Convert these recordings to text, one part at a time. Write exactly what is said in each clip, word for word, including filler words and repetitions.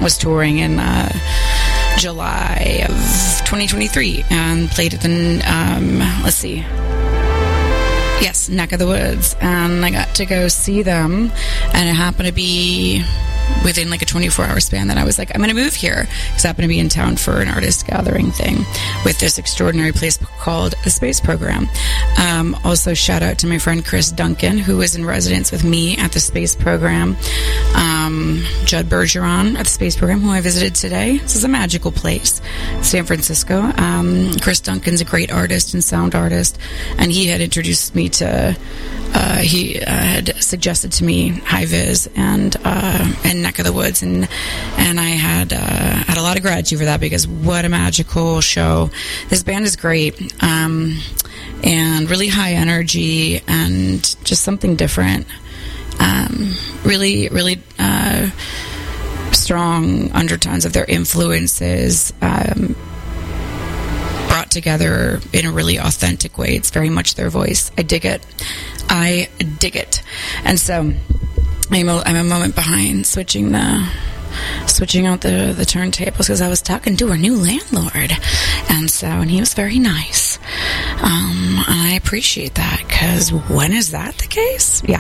was touring in uh, July of twenty twenty-three and played at the, um, let's see, yes, Neck of the Woods. And I got to go see them, and it happened to be within like a twenty-four hour span that I was like, I'm going to move here, because I happened to be in town for an artist gathering thing with this extraordinary place called the Space Program. Um, also, shout out to my friend Chris Duncan, who was in residence with me at the Space Program. Um, Judd Bergeron at the Space Program, who I visited today. This is a magical place, San Francisco. Um, Chris Duncan's a great artist and sound artist, and he had introduced me to, uh, he uh, had suggested to me High Vis and, uh, and Neck of the Woods, and and I had uh, had a lot of gratitude for that, because what a magical show. This band is great, um, and really high energy, and just something different. Um, really, really uh, strong undertones of their influences, um, brought together in a really authentic way. It's very much their voice. I dig it. I dig it. And so I'm a, I'm a moment behind switching the switching out the, the turntables, because I was talking to our new landlord, and so and he was very nice, um, and I appreciate that, because when is that the case? Yeah.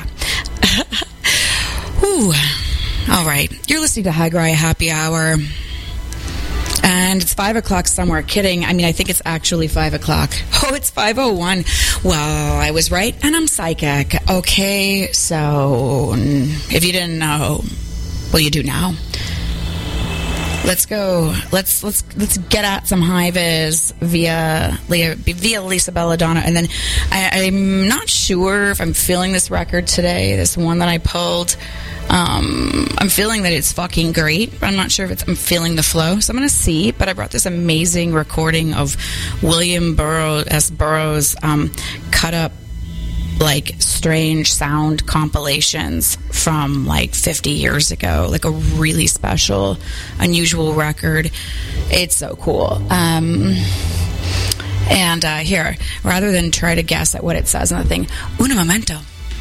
Ooh. All right, you're listening to High Gry Happy Hour, and it's five o'clock somewhere. Kidding. I mean, I think it's actually five o'clock. Oh, it's five oh one. Well, I was right, and I'm psychic. Okay, so if you didn't know, well, you do now. Let's go. Let's let's let's get at some high vis via via Lisa Belladonna, and then I, I'm not sure if I'm feeling this record today. This one that I pulled. Um, I'm feeling that it's fucking great, but I'm not sure if it's, I'm feeling the flow, so I'm going to see. But I brought this amazing recording of William Burroughs, S. Burroughs, um, cut up like strange sound compilations from like fifty years ago, like a really special, unusual record. It's so cool. Um, and uh, here, rather than try to guess at what it says on the thing, un momento.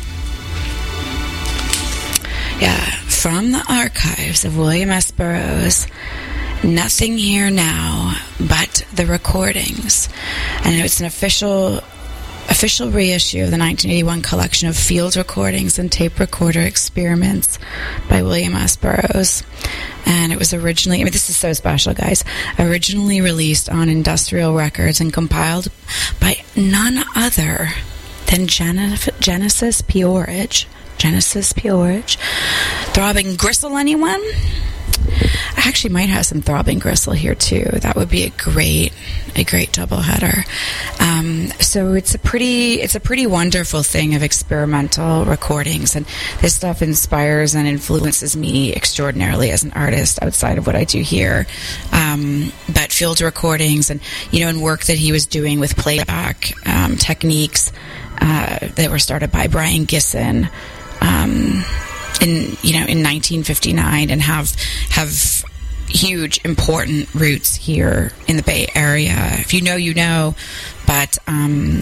Yeah, from the archives of William S. Burroughs, nothing here now but the recordings. And it's an official official reissue of the nineteen eighty-one collection of field recordings and tape recorder experiments by William S. Burroughs. And it was originally, I mean, this is so special, guys, originally released on Industrial Records and compiled by none other than Gen- Genesis P-Orridge. Genesis P-Orridge. Throbbing Gristle, anyone? I actually might have some Throbbing Gristle here too. That would be a great, a great doubleheader. Um, so it's a pretty, it's a pretty wonderful thing of experimental recordings, and this stuff inspires and influences me extraordinarily as an artist outside of what I do here. Um, but field recordings, and you know, and work that he was doing with playback um, techniques uh, that were started by Brian Gisson. Um, in you know in nineteen fifty-nine, and have have huge important roots here in the Bay Area. If you know, you know. But um,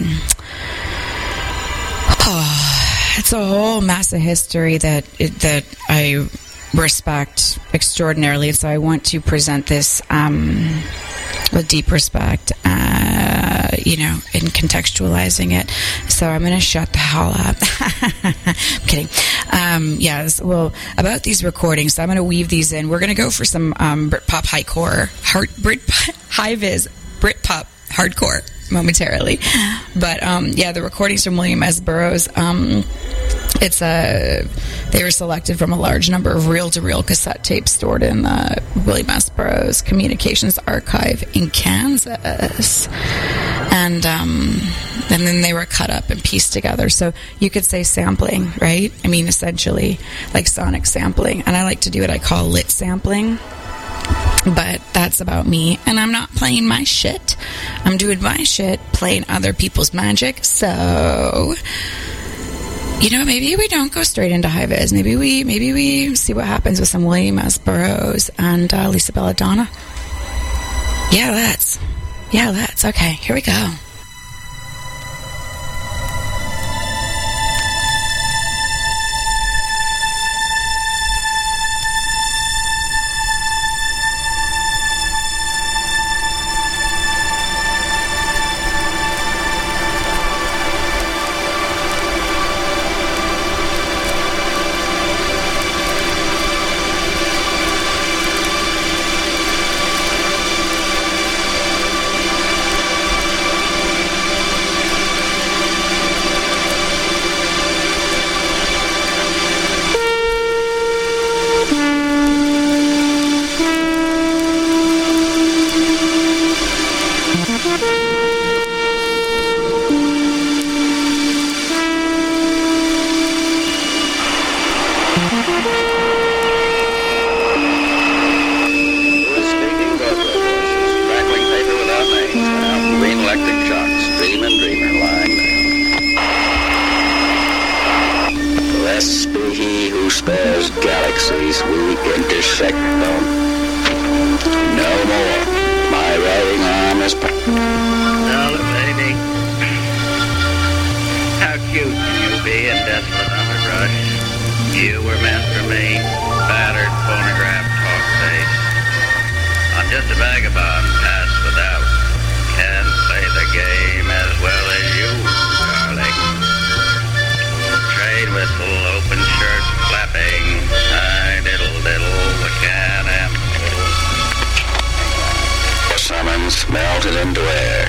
oh, it's a whole mess of history that it, that I respect extraordinarily. So I want to present this um, with deep respect, uh, you know, in contextualizing it. So I'm going to shut the hell up. I'm kidding. Um, yes, well, about these recordings, so I'm going to weave these in. We're going to go for some um, Britpop hardcore, hard, Brit, high-vis Britpop hardcore momentarily. But, um, yeah, the recordings from William S. Burroughs, um, it's a, they were selected from a large number of reel-to-reel cassette tapes stored in the William S. Burroughs Communications Archive in Kansas. And, um, and then they were cut up and pieced together. So you could say sampling, right? I mean, essentially, like sonic sampling. And I like to do what I call lit sampling. But that's about me, and I'm not playing my shit. I'm doing my shit, playing other people's magic. So, you know, maybe we don't go straight into high vis. Maybe we, maybe we see what happens with some William S. Burroughs and uh, Lisa Belladonna. Yeah, let's. Yeah, let's. Okay, here we go. Stone. No more. My writing arm is... Darling baby, how cute can you be in desolate underbrush? You were meant for me, battered phonograph talk face. I'm just a vagabond, passed without. Can't play the game as well as you, darling. Train whistle, open shirt flapping. I diddle diddle, the cat and fiddle. The summons melted into air.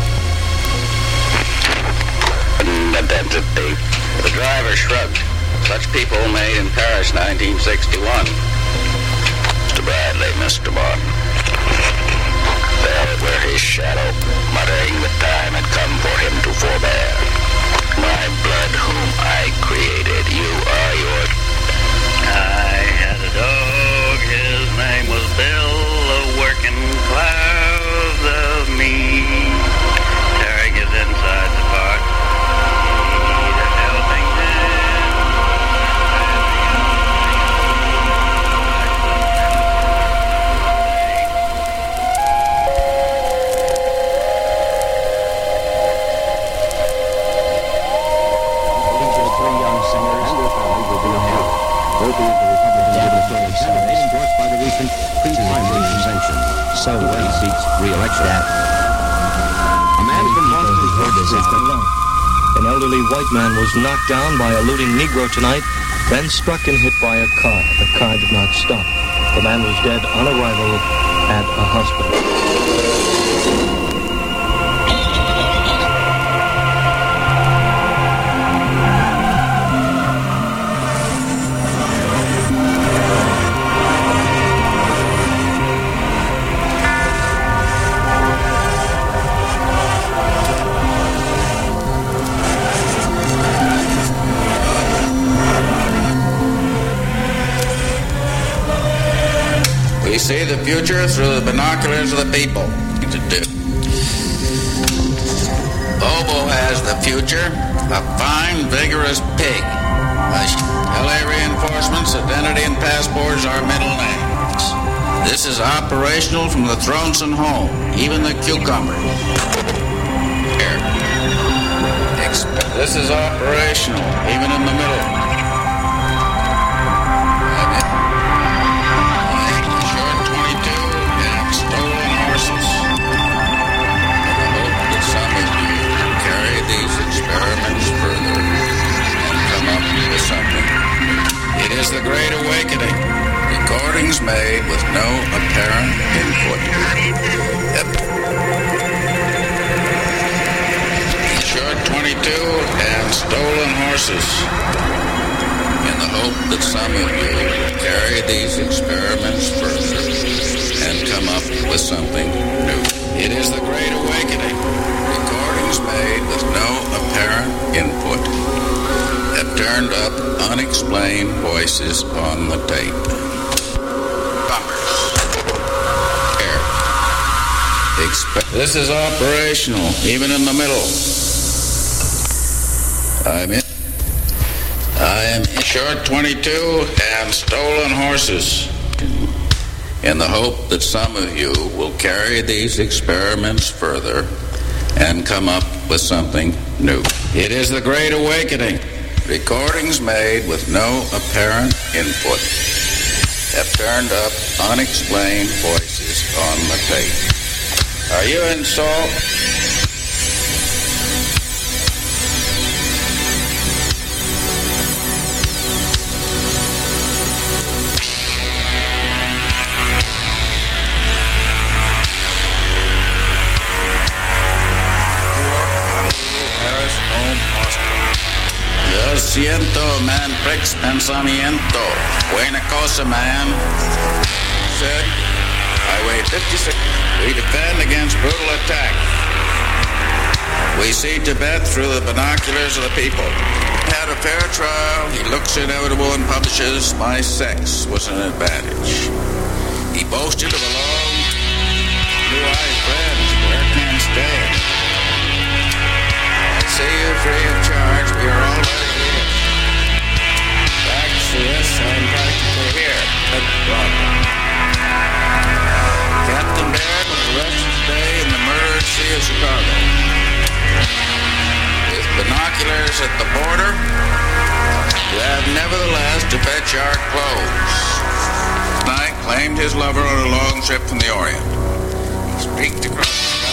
Identity. The driver shrugged. Such people made in Paris, nineteen sixty-one. Mister Bradley, Mister Martin. There were his shadow, muttering that time had come for him to forbear. My blood, whom I created, you are yours. I had a dog, his name was Bill, a working class of me. Tearing his insides apart. He'd a helping hand. These are three young singers and their families will be in hell. Both of the Republican gubernatorial candidates endorsed by the recent pre-primary convention. So he seeks re-election. A man from Boston heard this happen. An elderly white man was knocked down by a looting Negro tonight, then struck and hit by a car. The car did not stop. The man was dead on arrival at a hospital. We see the future through the binoculars of the people. To do. Bobo has the future, a fine, vigorous pig. L A reinforcements, identity, and passports are middle names. This is operational from the Thronson home, even the cucumber. Here. This is operational, even in the middle. It is the Great Awakening. Recordings made with no apparent input. Yep. Short twenty-two and stolen horses. In the hope that some of you will carry these experiments further and come up with something new. It is the Great Awakening. Recordings made with no apparent input have turned up unexplained voices on the tape. Bumpers. Here. Expe- this is operational, even in the middle. I'm in. I am in short twenty-two and stolen horses. In the hope that some of you will carry these experiments further and come up with something new. It is the Great Awakening. Recordings made with no apparent input have turned up unexplained voices on the tape. Are you in salt? Yo siento, man, Pricks pensamiento. Buena cosa, man. Said, I weigh fifty-six. We defend against brutal attack. We see Tibet through the binoculars of the people. Had a fair trial. He looks inevitable and publishes my sex was an advantage. He boasted of a long, blue-eyed friend where can stay. I see you free of charge. We are already here. Back to this, I'm practically here. Good problem. nevertheless to fetch our clothes. Knight claimed his lover on a long trip from the Orient. He streaked across the sky.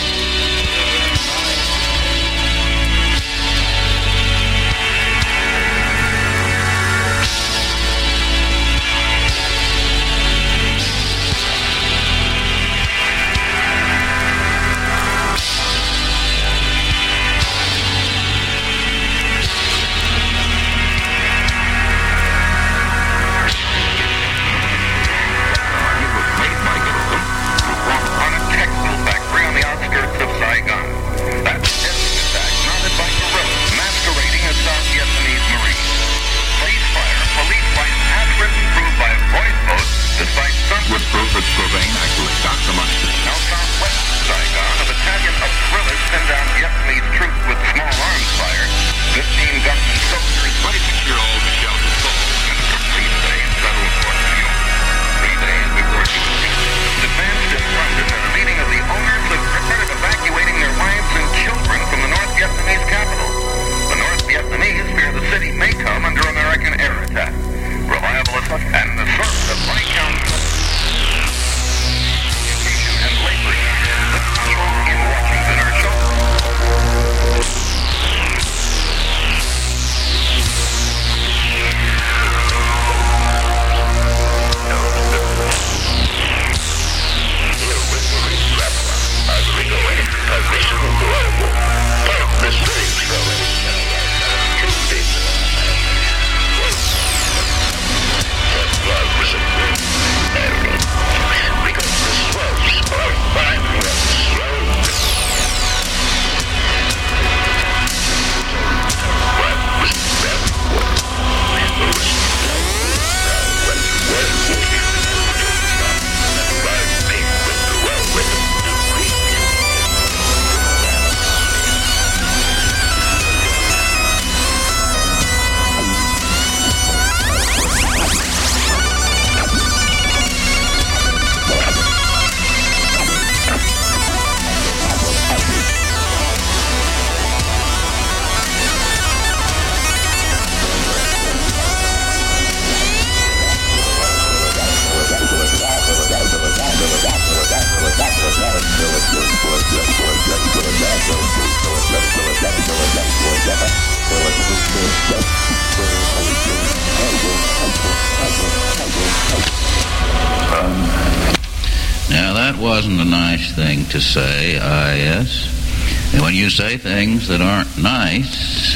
Now, that wasn't a nice thing to say, I guess. And when you say things that aren't nice,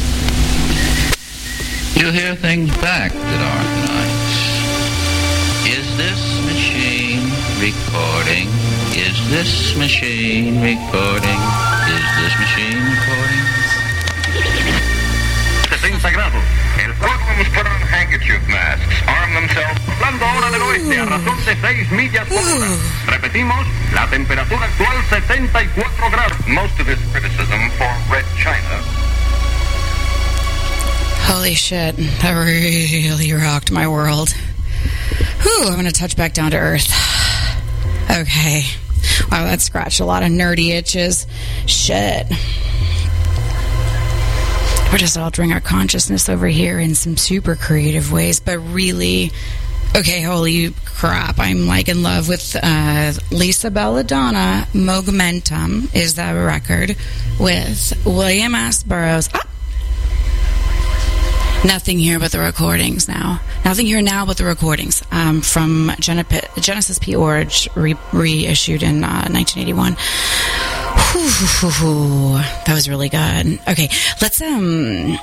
you hear things back that aren't nice. Is this machine recording? Is this machine recording? Is this machine recording? sesenta grados. El Hoodlums put on handkerchief masks, arm themselves. Hablando ahora del oeste a razón de seis millas por hora. Repetimos, la temperatura actual setenta y cuatro grados. Most of his criticism for Red China. Holy shit, that really rocked my world. Whew, I'm going to touch back down to earth. Okay. Wow, that scratched a lot of nerdy itches. Shit. We're just altering our consciousness over here in some super creative ways, but really, okay, holy crap, I'm like in love with uh, Lisa Belladonna. Momentum is the record with William S. Burroughs. Ah! Nothing here but the recordings now. Nothing here now but the recordings um, from Genesis P. Orridge, re- reissued in uh, nineteen eighty-one. Whew, that was really good. Okay, let's um.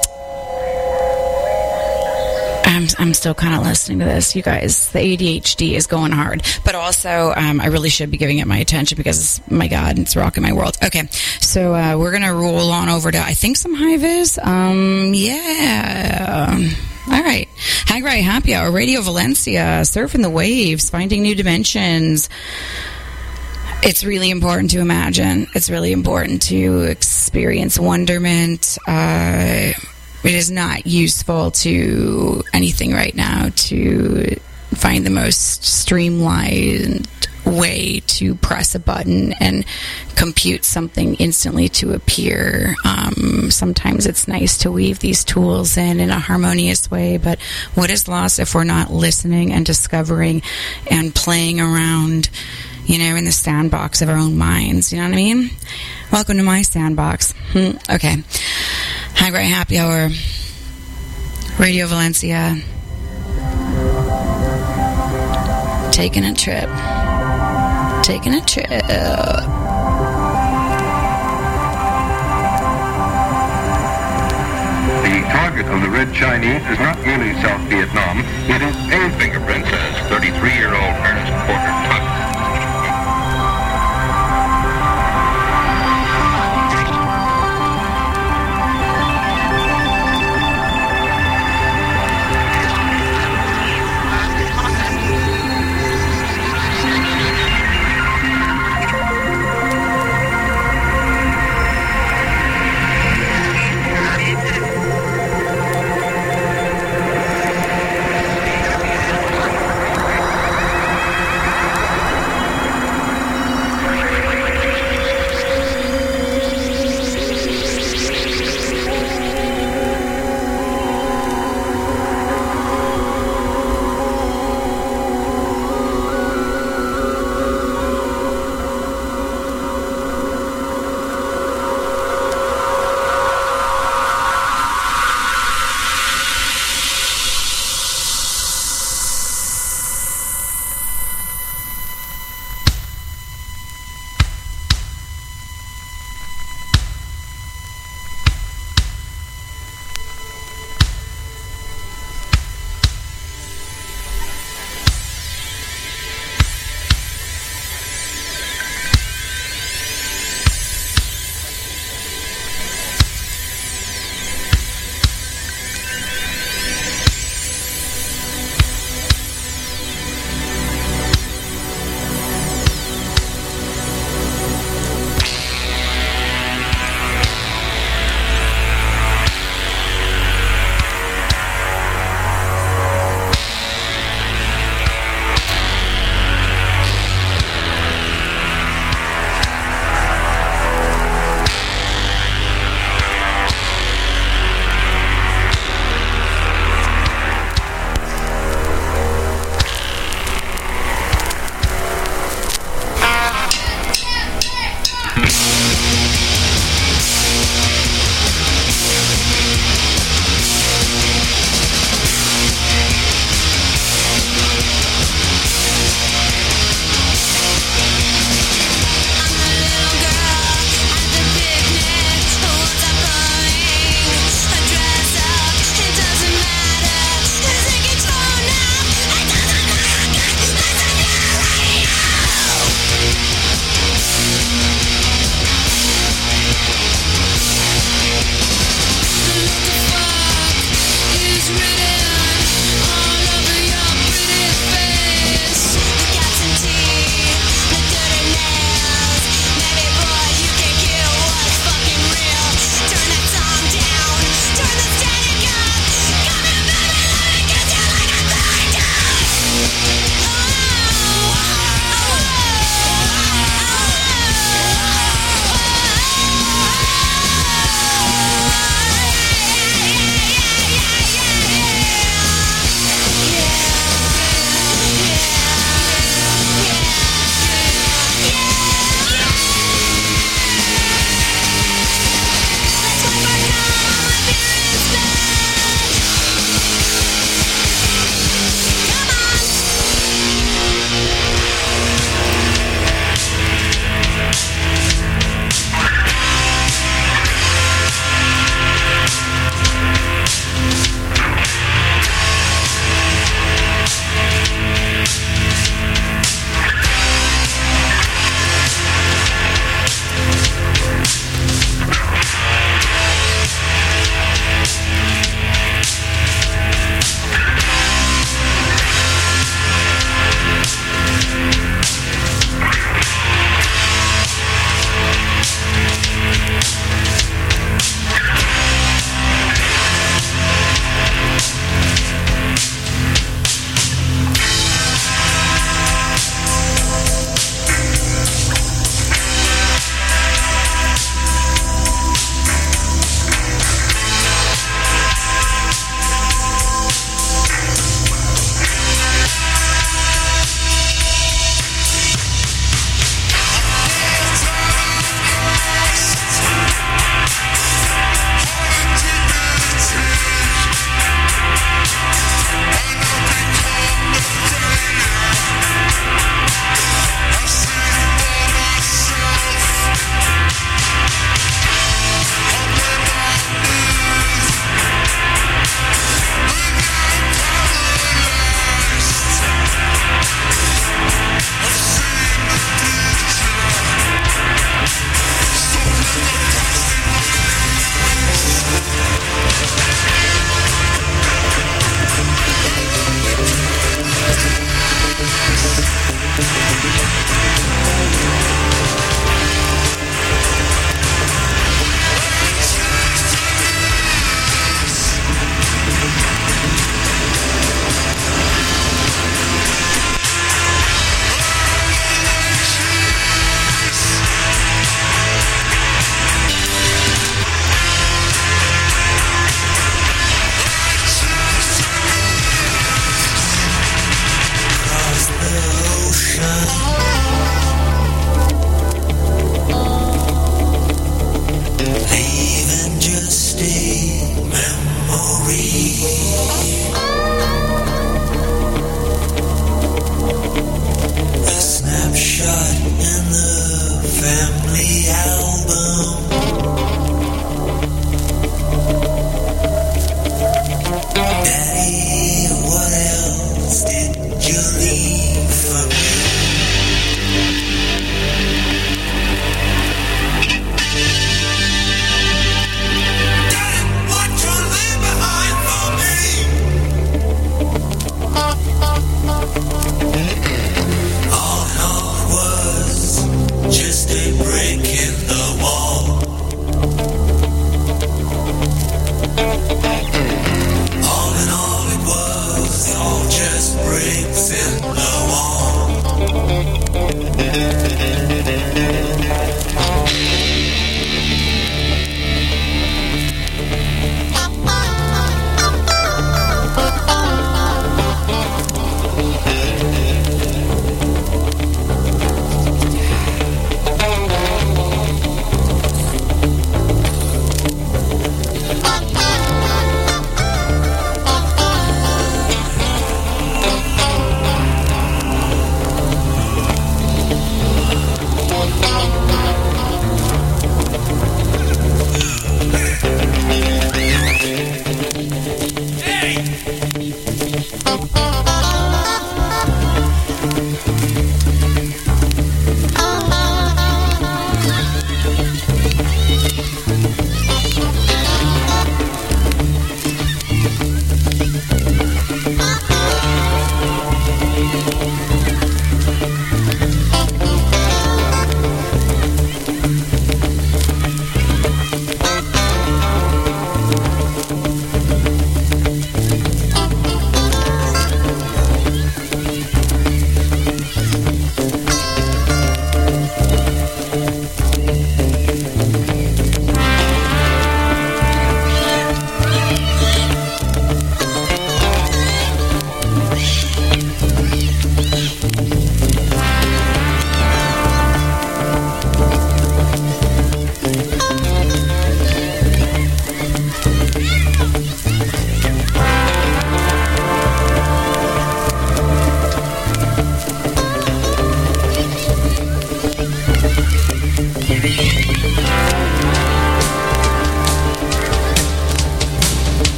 I'm I'm still kind of listening to this, you guys. The A D H D is going hard, but also um, I really should be giving it my attention because, my God, it's rocking my world. Okay, so uh, we're gonna roll on over to I think some high vis. Um, yeah. All right, Hagrai Happy Hour, Radio Valencia, surfing the waves, finding new dimensions. It's really important to imagine. It's really important to experience wonderment. Uh, it is not useful to anything right now to find the most streamlined way to press a button and compute something instantly to appear. Um, sometimes it's nice to weave these tools in in a harmonious way, but what is lost if we're not listening and discovering and playing around, you know, in the sandbox of our own minds? You know what I mean? Welcome to my sandbox. Hmm, okay. Hi, Great Happy Hour. Radio Valencia. Taking a trip. Taking a trip. The target of the Red Chinese is not merely South Vietnam, it is a fingerprint, says thirty-three-year-old Ernest Porter Tuck.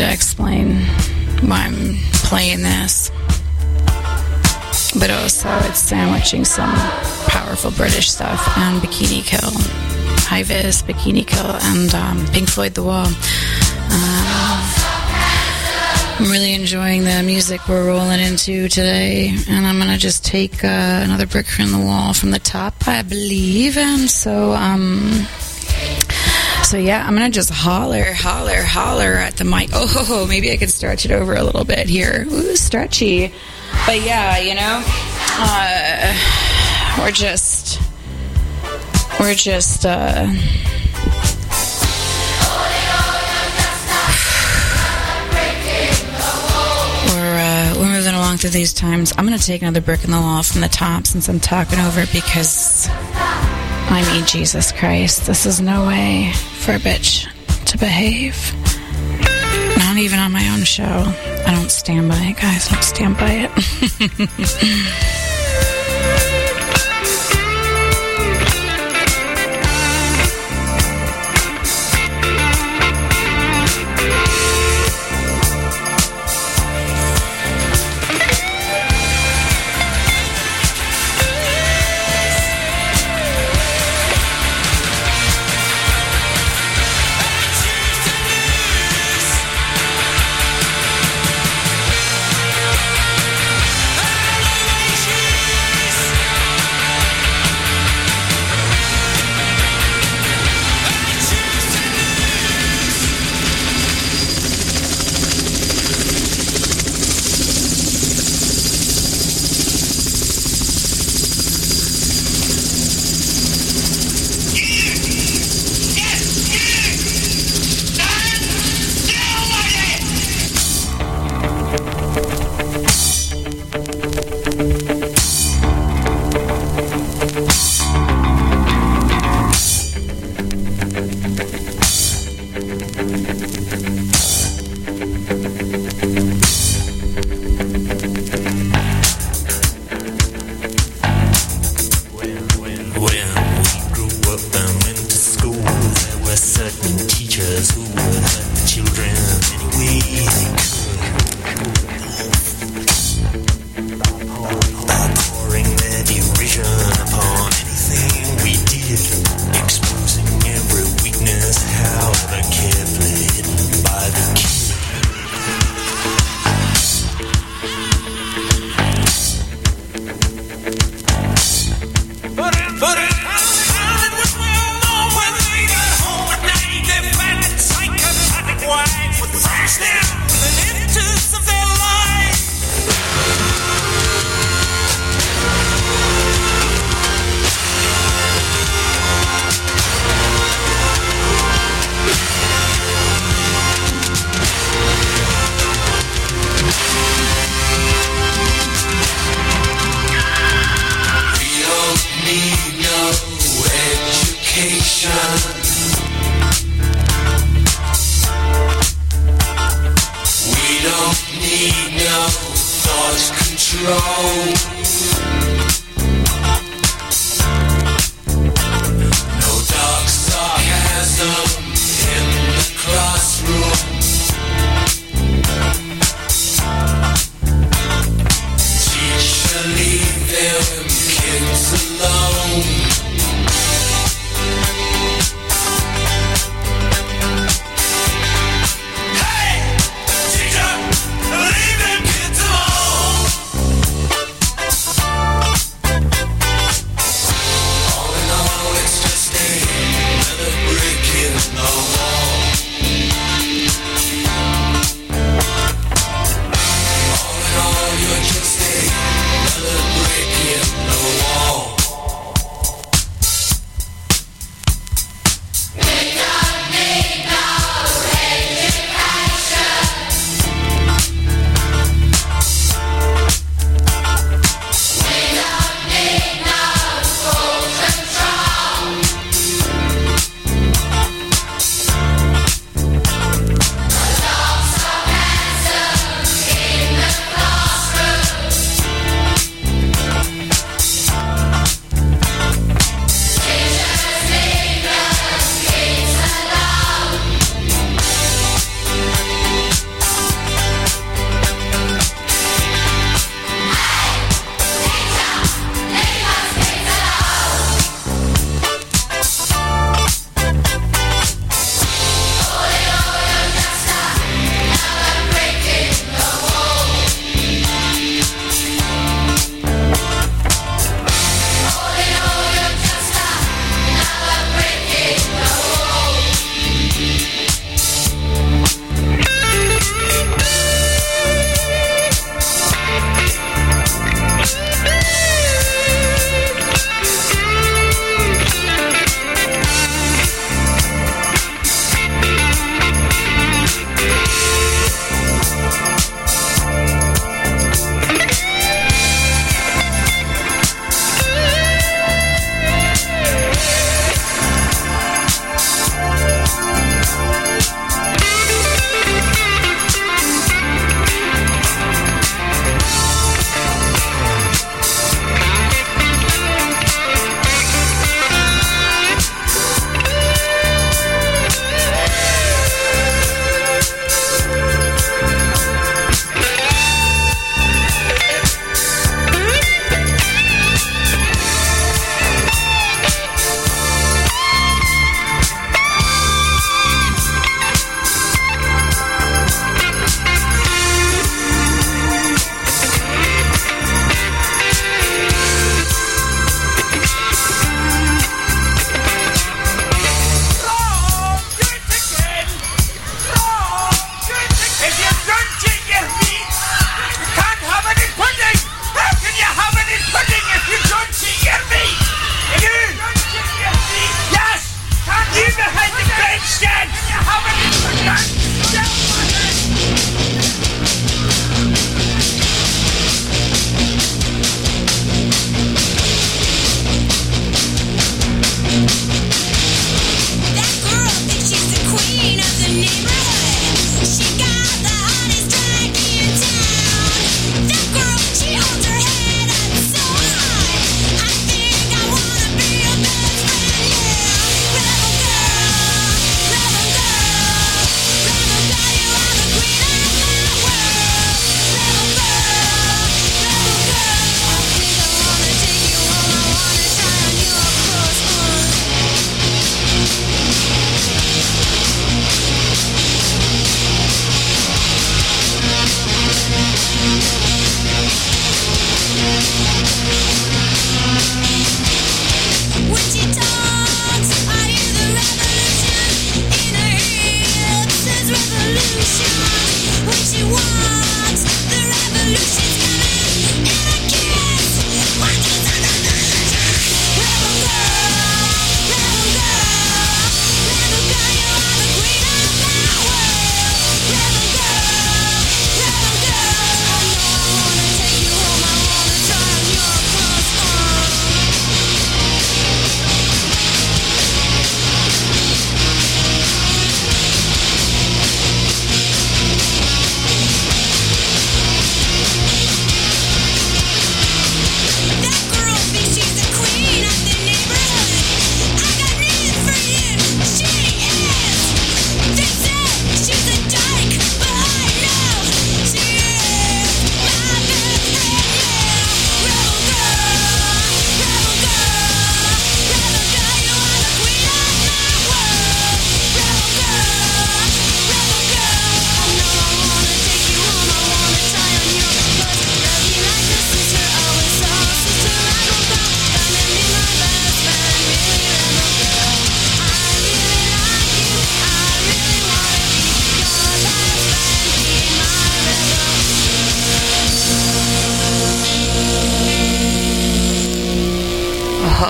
to explain why I'm playing this. But also, it's sandwiching some powerful British stuff and Bikini Kill, High Vis, Bikini Kill, and um, Pink Floyd The Wall. Um, I'm really enjoying the music we're rolling into today, and I'm gonna just take uh, another brick from the wall from the top, I believe. And so, um, so yeah, I'm gonna just holler, holler, holler at the mic. Oh, maybe I could stretch it over a little bit here. Ooh, stretchy. But yeah, you know, uh, we're just, we're just, uh, we're, uh, we're moving along through these times. I'm going to take another brick in the wall from the top since I'm talking over it, because, I mean, Jesus Christ, this is no way for a bitch to behave. Not even on my own show. I don't stand by it, guys. I don't stand by it. Elevation.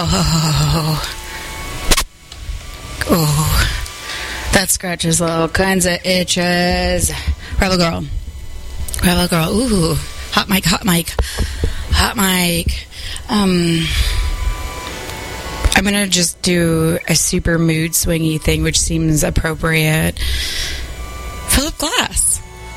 Oh. Oh. That scratches all kinds of itches. Rebel Girl. Rebel Girl. Ooh. Hot mic, hot mic. Hot mic. Um, I'm going to just do a super mood swingy thing, which seems appropriate. Philip Glass.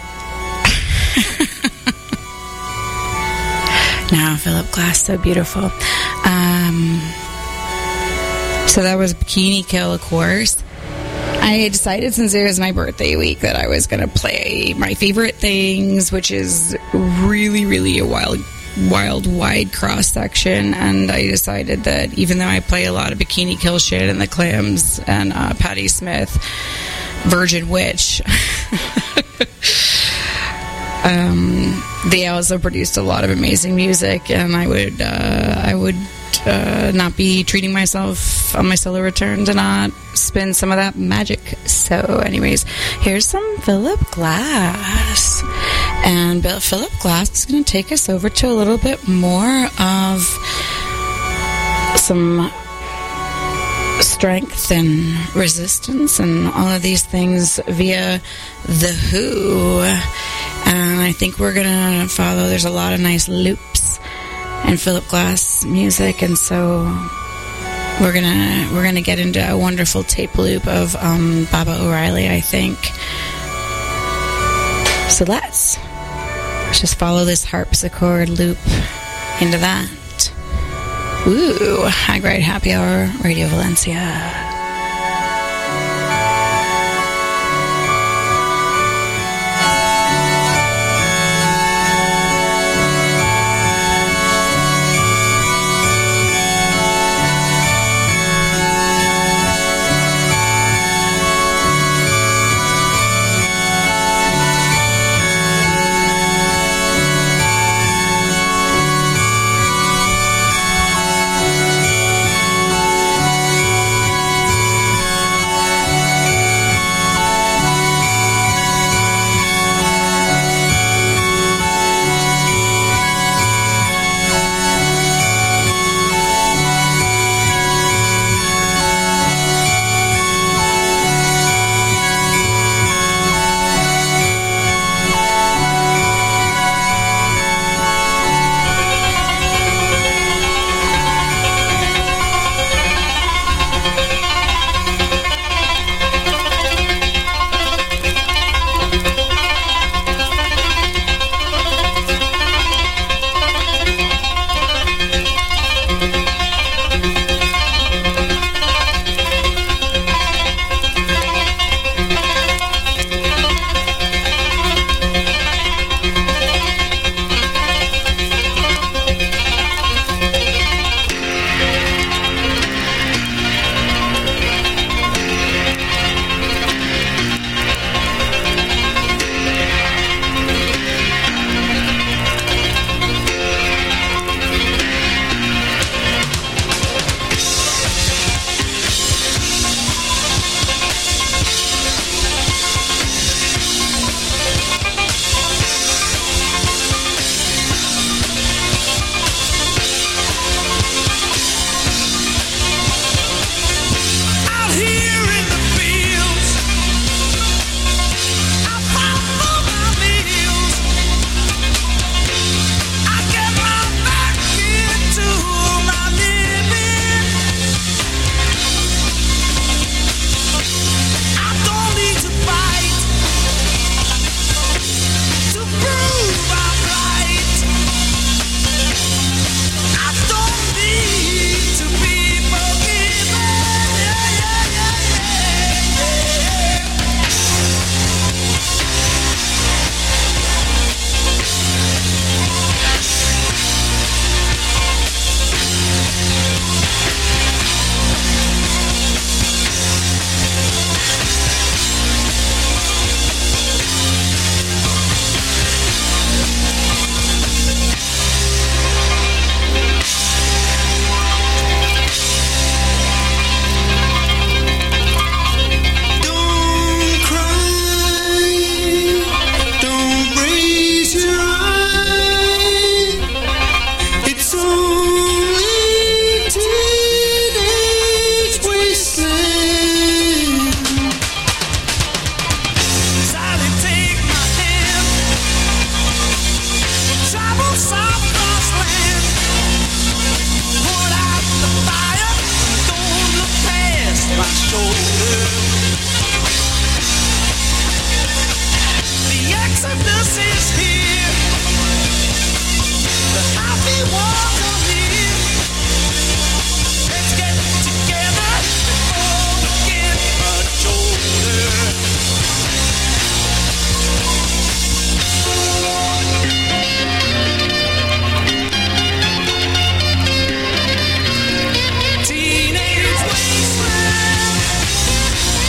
Now, Philip Glass, so beautiful. Um, so that was Bikini Kill, of course. I decided, since it was my birthday week, that I was going to play my favorite things, which is really, really a wild, wild, wide cross section. And I decided that even though I play a lot of Bikini Kill shit and the Clams and uh, Patti Smith, Virgin Witch, um, they also produced a lot of amazing music, and I would, uh, I would. Uh, not be treating myself on my solo return to not spin some of that magic. So anyways, here's some Philip Glass. And Bill, Philip Glass is going to take us over to a little bit more of some strength and resistance and all of these things via The Who. And I think we're going to follow, there's a lot of nice loops and Philip Glass music, and so we're gonna we're gonna get into a wonderful tape loop of um, Baba O'Reilly, I think. So let's, let's just follow this harpsichord loop into that. Ooh, High Grade Happy Hour, Radio Valencia. shoulder. The exodus is here. The happy ones are here. Let's get together before we get much older. Teenage wasteland.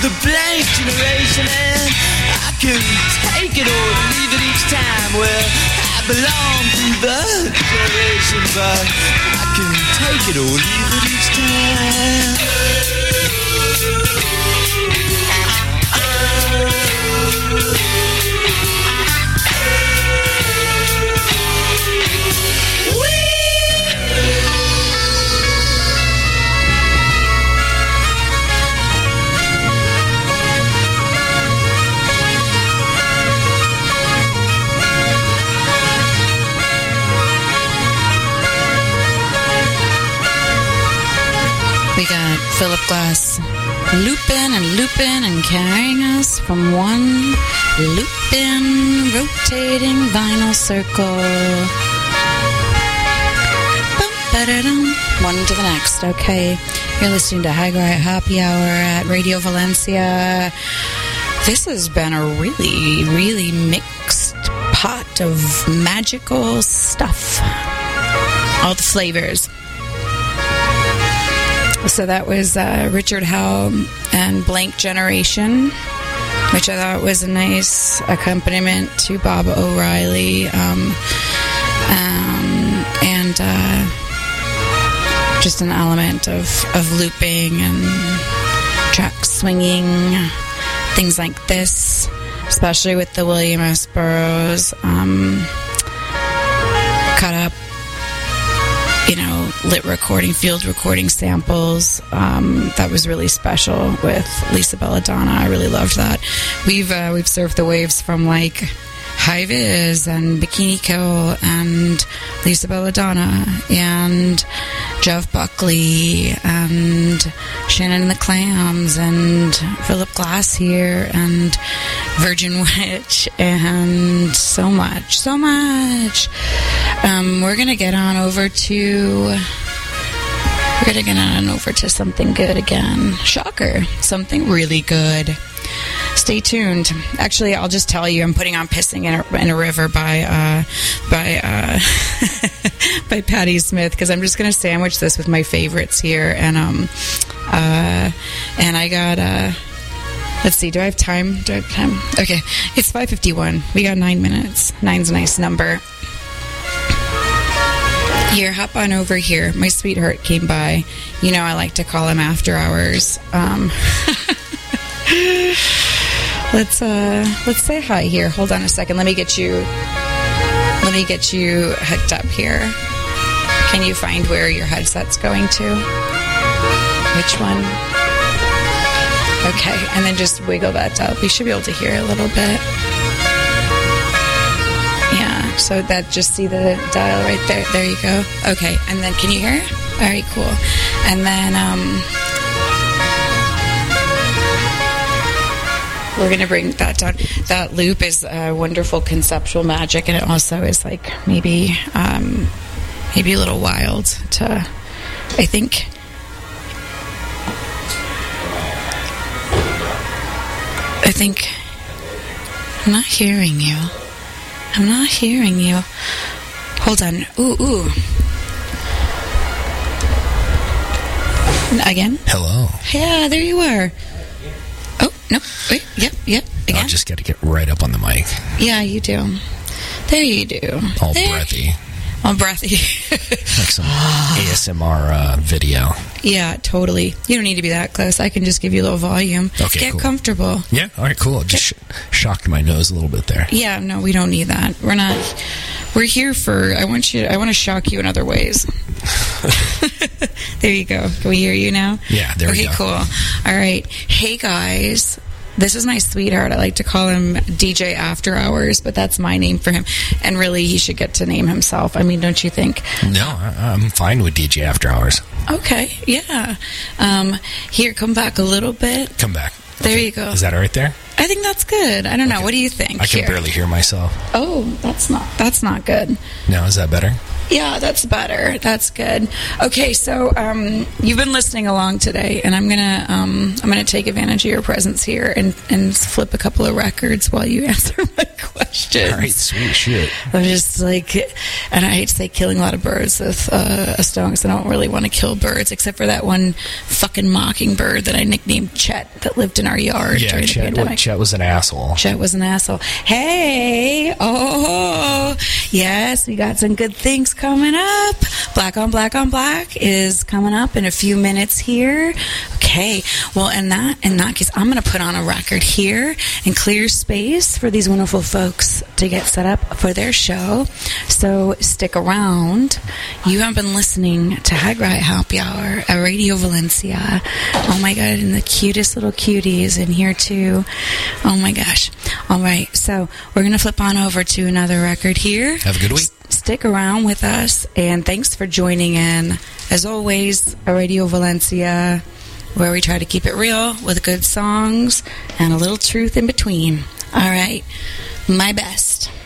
the blank generation, and I can take it or leave it each time. Well, I belong to the generation, but I can take it or leave it each time. We got Philip Glass looping and looping and carrying us from one looping, rotating vinyl circle. Bum, ba-da-dum. One to the next. Okay, you're listening to High Grind Happy Hour at Radio Valencia. This has been a really, really mixed pot of magical stuff. All the flavors. So that was uh, Richard Howell and Blank Generation, which I thought was a nice accompaniment to Bob O'Reilly, um, um, and uh, just an element of, of looping and track swinging, things like this, especially with the William S. Burroughs um, cut up, you know, lit recording, field recording samples. Um, that was really special with Lisa Belladonna. I really loved that. We've uh, we've surfed the waves from like High Viz and Bikini Kill and Lisa Belladonna and Jeff Buckley and Shannon and the Clams and Philip Glass here and Virgin Witch and so much, so much. Um, we're going to get on over to... We're going to get on over to something good again. Shocker. Something really good. Stay tuned. Actually, I'll just tell you, I'm putting on "Pissing in a, in a River" by uh, by uh, by Patti Smith, because I'm just going to sandwich this with my favorites here. And um, uh, and I got uh, let's see. Do I have time? Do I have time? Okay, it's five fifty-one. We got nine minutes. Nine's a nice number. Here, hop on over here. My sweetheart came by. You know, I like to call him after hours. Um, let's uh, let's say hi here. Hold on a second. Let me get you. Let me get you hooked up here. Can you find where your headset's going to? Which one? Okay, and then just wiggle that up. You should be able to hear a little bit. Yeah, so that, just see the dial right there. There you go. Okay, and then can you hear? All right, cool. And then um, we're going to bring that down. That loop is uh, wonderful conceptual magic, and it also is like maybe um, maybe a little wild to, I think. I think I'm not hearing you. I'm not hearing you. Hold on. Ooh, ooh. Again? Hello. Yeah, there you are. Oh, no. Wait. Yep, yep. Again? I'll just got to get right up on the mic. Yeah, you do. There you do. All there. breathy. All breathy. Like some A S M R uh, video. Yeah, totally. You don't need to be that close. I can just give you a little volume. Okay, Get cool. comfortable. Yeah, all right, cool. Just sh- shocked my nose a little bit there. Yeah, no, we don't need that. We're not. We're here for. I want you. I want to shock you in other ways. There you go. Can we hear you now? Yeah, there okay, we go. Okay, cool. All right. Hey guys, this is my sweetheart. I like to call him D J After Hours, but that's my name for him. And really, he should get to name himself. I mean, don't you think? No, I- I'm fine with D J After Hours. Okay. Yeah. Um, here, come back a little bit. Come back. There Okay. you go. Is that all right there? I think that's good. I don't know. Okay. What do you think? I can Here. barely hear myself. Oh, that's not. That's not good. Now, is that better? Yeah, that's better. That's good. Okay, so um, you've been listening along today, and I'm gonna um, I'm gonna take advantage of your presence here and, and flip a couple of records while you answer my questions. questions. All right, sweet shit. I'm just like, and I hate to say killing a lot of birds with uh, a stone, because I don't really want to kill birds, except for that one fucking mockingbird that I nicknamed Chet that lived in our yard Yeah, during the Chet, pandemic. Chet was an asshole. Chet was an asshole. Hey, oh, yes, we got some good things coming up. Black on Black on Black is coming up in a few minutes here. Okay, well, in that in that case, I'm going to put on a record here and clear space for these wonderful folks to get set up for their show. So stick around. You have been listening to Hag Riot Happy Hour at Radio Valencia. Oh my God, and the cutest little cuties in here too. Oh my gosh. All right, so we're going to flip on over to another record here. Have a good week. Stick around with us, and thanks for joining in. As always, at Radio Valencia, where we try to keep it real with good songs and a little truth in between. All right, my best.